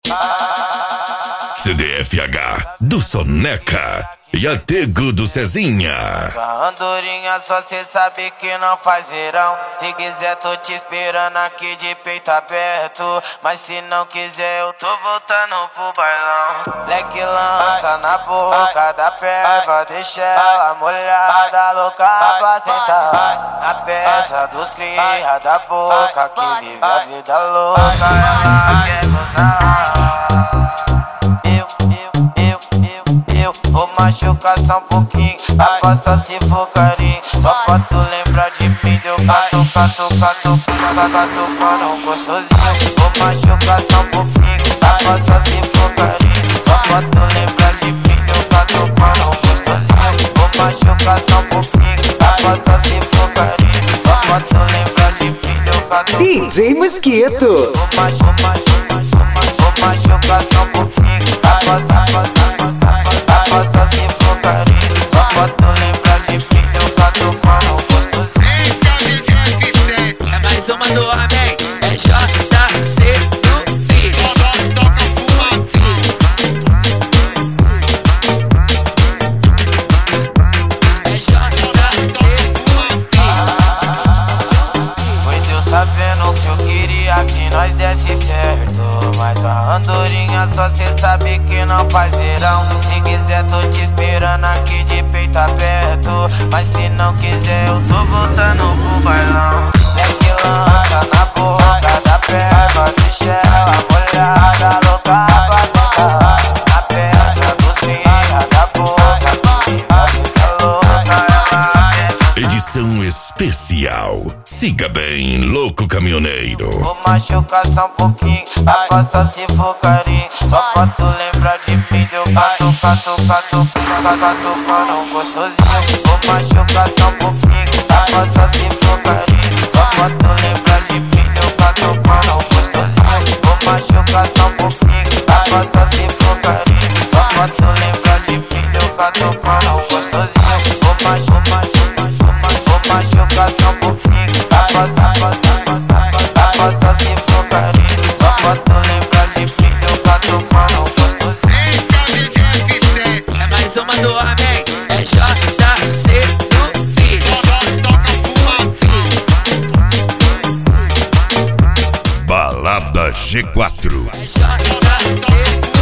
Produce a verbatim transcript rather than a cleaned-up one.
C D F H do Soneca e a Tego do Cezinha. Sua andorinha só cê sabe que não faz verão. Se quiser tô te esperando aqui de peito aberto, mas se não quiser eu tô voltando pro bailão. Leque lança na boca da perva, deixa ela molhada, louca pra sentar. Na peça dos cria da boca, que vive a vida louca, ela quer gozar. Vou machucar só um pouquinho, aposta se for carinho. Só pra tu lembrar de mim, deu cato, cato, cato, cato, catucando gostosinho. Vou machucar só um pouquinho, aposta se for carinho. Só pra tu lembrar de mim, deu catucando gostosinho. Vou machucar só um pouquinho, aposta se for carinho. Só pra tu lembrar de mim, deu catucando D J Mosquito. Vou machucar, vou machucar só um pouquinho, aposta, aposta. Aposta se for carinho, só pra tu lembrar de mim, eu catucando gostosinho. É mais uma do Amém, é J C do beat. Só toca fumadinho. É J C do beat. Foi Deus tá vendo que eu queria que nós desse certo, mas a andorinha só cê sabe que não faz verão. Se quiser tô te esperando aqui de peito aberto, mas se não quiser eu tô voltando pro bailão. Leque lança na boca da perna, deixa ela molhada, louca pra sentar. Na peça dos cria da boca, que vive a vida louca, ela quer. Edição especial. Siga bem, louco caminhoneiro. Vou machucar só um pouquinho, aposta se for carinho. Só pra tu lembrar de mim, deu cato, cato, cato, cato, catucando gostosinho. Vou machucar só um pouquinho, aposta se for carinho. Só pra tu lembrar de mim, deu catucando gostosinho. Vou machucar só um pouquinho, aposta se for carinho. Só pra tu lembrar de mim, deu catucando gostosinho. Vou machucar, vou machucar só um pouquinho, aposta, aposta, aposta se for carinho. Só pra tu lembrar de mim, deu catucando gostosinho. É mais uma do Amém, é J C do beat. Só toca fumadinho. Balada G quatro. É J C do beat.